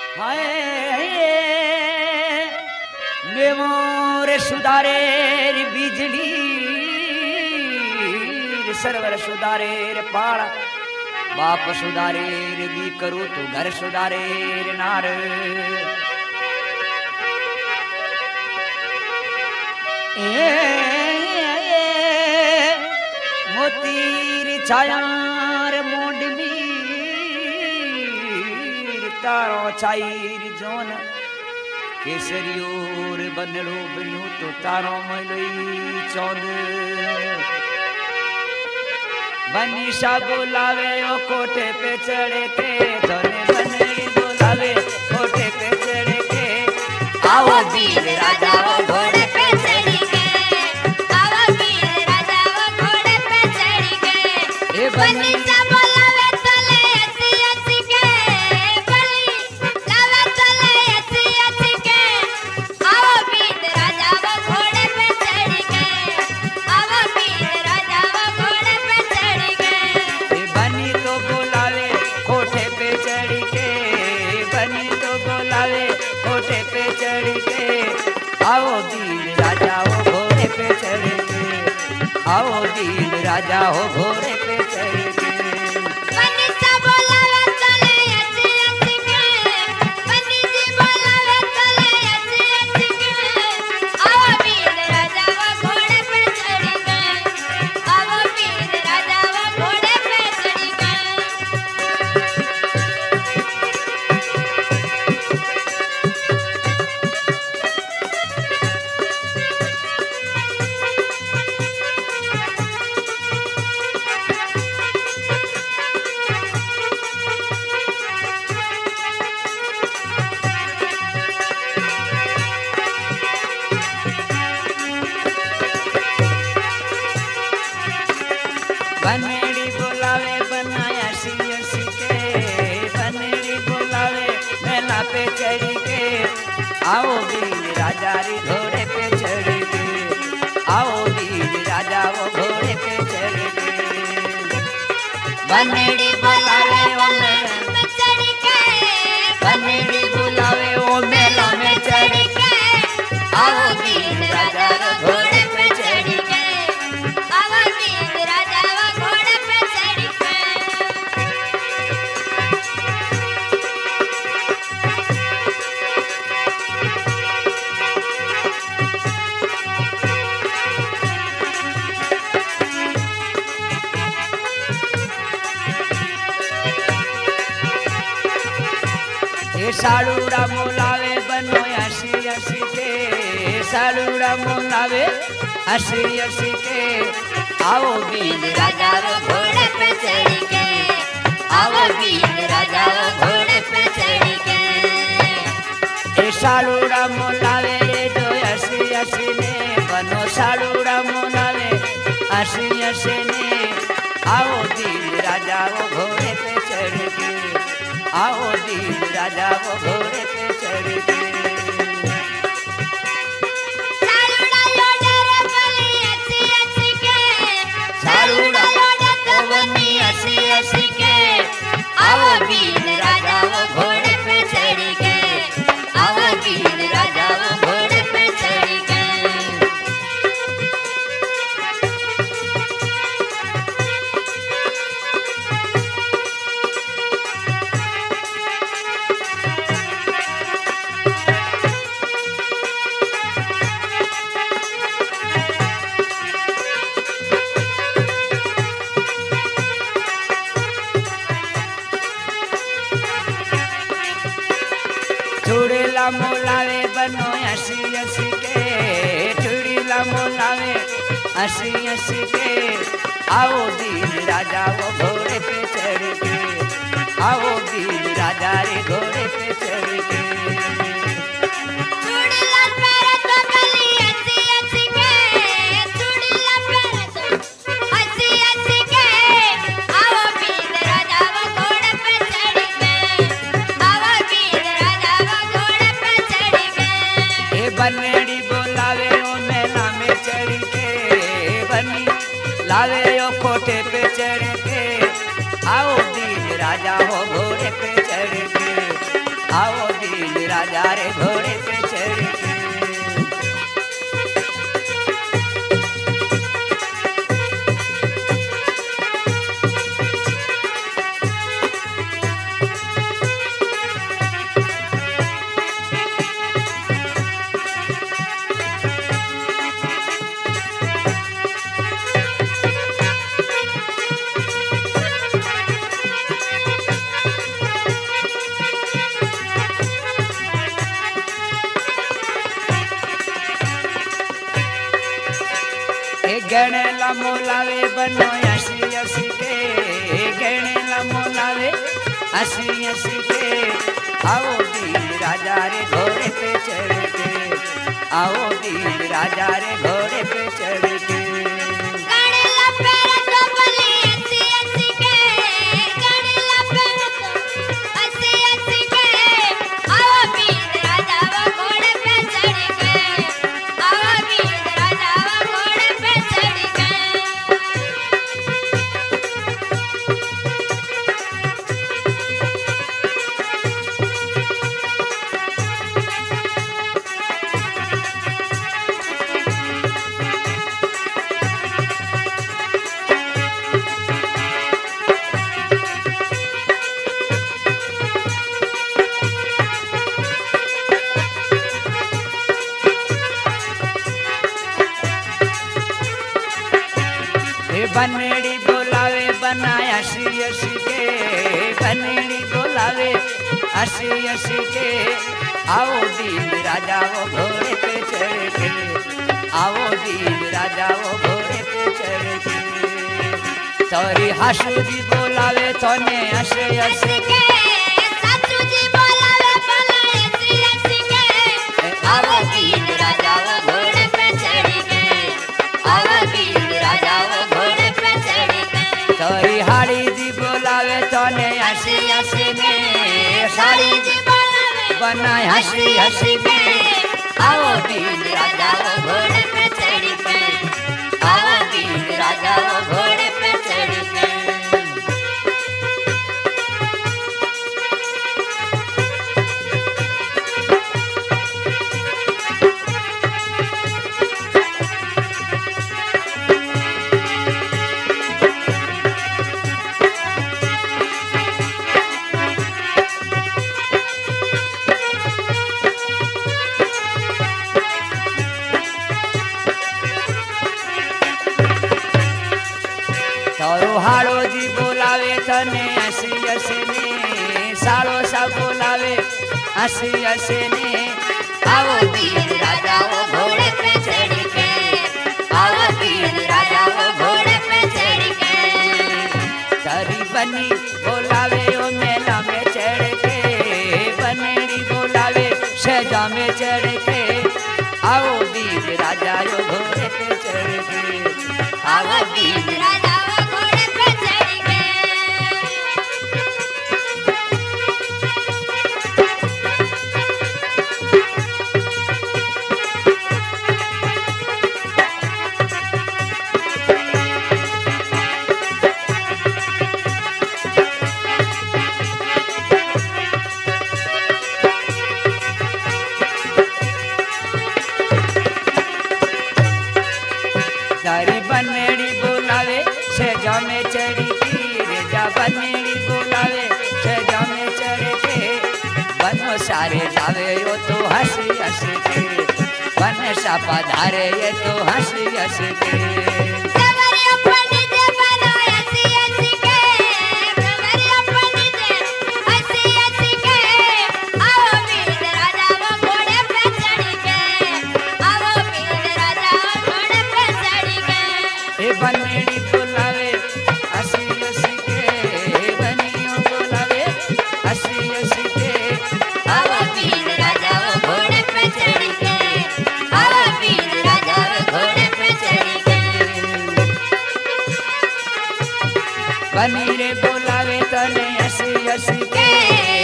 हाय memoir सुधारे बिजली सरवर सुधारे पाड़ा बाप सुधारे दी करू तू घर सुधारे नार मोतीर छायार मोडमीर तारो छाईर जोन केसरियोर बनड़ो बन्यू तो तारो मलई चौंद बनीशा बोलावे ओ कोठे पे चढ़े के धोने बनड़ी बोलावे कोठे पे चढ़े के आओ वीर राजा वो घोड़े पे चढ़ के आओ वीर राजा वो घोड़े पे चढ़ के बनीचा बोलावे तले ऐसी ऐसी के बली लावे तले ऐसी ऐसी के आओ वीर राजा वो घोड़े पे चढ़ के आओ वीर राजा वो घोड़े पे चढ़ के बनी तो बोलावे कोठे पे चढ़ के बनी तो बोलावे कोठे पे चढ़ के आओ वीर राजा हो घोड़े पे चढ़ के आओ वीर राजा हो घोड़े पे चढ़ के बनीचा बोलावे तले ऐसी ऐसी के बनीजी बोलावे तले ऐसी ऐसी के आओ वीर राजा वो घोड़े पे चढ़ के आओ वीर राजा वो घोड़े पे चढ़ के बनड़ी बोलावे बनाया सी के बनड़ी बोलावे मेला पे चढ़ के आओ वीर राजा रे घोड़े पे चढ़ के आओ वीर राजा वो घोड़े पे चढ़ के बनड़ी बोलावे ओ मेला पे चढ़ के बनड़ी बोलावे ओ मेला में चढ़ के आओ वीर राजा वो घोड़े पे चढ़ के आओ वीर राजा वो घोड़े पे चढ़ के ये साड़ूड़ा मोलावे बनो हसी हसी के साड़ूड़ा मोलावे हसी हसी के आओ वीर राजा वो घोड़े पे चढ़ के आओ वीर राजा वो घोड़े पे चढ़ के ये साड़ूड़ा मोलावे रे जो हसी हसी ने बनो साड़ूड़ा मोलावे हसी हसी ने आओ वीर राजा वो घोड़े पे चढ़ के आओ वीर राजा वो घोड़े पे चढ़ के सारूड़ा लोडे रे बली ऐसी ऐसी के सारूड़ा लोडे तो बनी ऐसी ऐसी के आओ वीर राजा वो घोड़े पे चढ़ के आओ वीर राजा वो घोड़े पे चढ़ के चूड़ीला मोलावे बनो हसी हसी के चूड़ीला मोलावे हसी हसी के आओ वीर राजा वो घोड़े पे चढ़ के आओ वीर राजा रे घोड़े पे चढ़ के चूड़ीला पैर तो बली ऐसी ऐसी के चूड़ीला पैर तो ऐसी ऐसी के आओ वीर राजा वो घोड़े पे चढ़ के आओ वीर राजा वो घोड़े पे चढ़ के ए बनड़ी बोलावे ओ मेला में चढ़ के बनी लावे ओ कोठे पे चढ़ के आओ वीर राजा हो घोड़े पे चढ़ के आओ वीर राजा रे घोड़े पे चढ़ के। गणेला मोलावे बनो हसी हसी के, गणेला मोलावे हसी हसी के। आओ वीर राजा रे घोड़े पे चढ़ के, आओ वीर राजा रे घोड़े पे चढ़ के। गणेला पैर तो बली हसी हसी के, गणेला पैर तो हसी हसी के। आओ वीर राजा वो घोड़े पे चढ़ के, आओ वीर राजा वो घोड़े पे चढ़ के। बनड़ी बोलावे बनाया हसी हसी के, बनड़ी बोलावे हसी हसी के। आओ वीर राजा वो घोड़े पे चढ़ के, आओ वीर राजा वो घोड़े पे चढ़ के। सॉरी हासुदी बोलावे तोने हसे हसे के सासू जी बोलावे बोलाए हसी हसी के। आओ वीर राजा वो घोड़े पे चढ़ के, आओ वीर राजा वो घोड़े पे चढ़ के। सॉरी हाड़ी दी बोलावे तोने हसी हसी ने, साड़ी जी बोलावे बनाए हसी हसी के। आओ वीर राजा वो घोड़े पे चढ़ के, आओ वीर राजा वो घोड़े पे चढ़ के। तारो हाड़ो जी बोलावे तने हसी हसी ने, साड़ो सा बोलावे हसी हसी ने। आओ वीर राजा वो घोड़े पे चढ़ के, आओ वीर राजा वो घोड़े पे चढ़ के। तारी बनी बोलावे ओ मेला में चढ़ के, बनड़ी बोलावे सजा में चढ़ के। आओ वीर राजा यो घोड़े पे चढ़ के, आओ वीर राजा वो घोड़े पे चढ़ के। तारी बनड़ी बोलावे सजा में चढ़ी की, रेजा बनड़ी बोलावे सजा में चढ़ के। बनो सारे जावे यो तो हंसी हंसी के, बन सा पधारे ये तो हंसी हंसी के। देवरिया पंडित बनो हसी हसी के, देवरिया पंडित हसी हसी के। आओ वीर राजा वो घोड़े पे चढ़ के, आओ वीर राजा वो घोड़े पे चढ़ के। ए बनड़ी बोलावे हंसी हंसी के, बनियो बोलावे हंसी हंसी के। आओ वीर राजा वो घोड़े पे चढ़ के, आओ वीर राजा वो घोड़े पे चढ़ के। बनी रे बोलावे तने हंसी हंसी के, के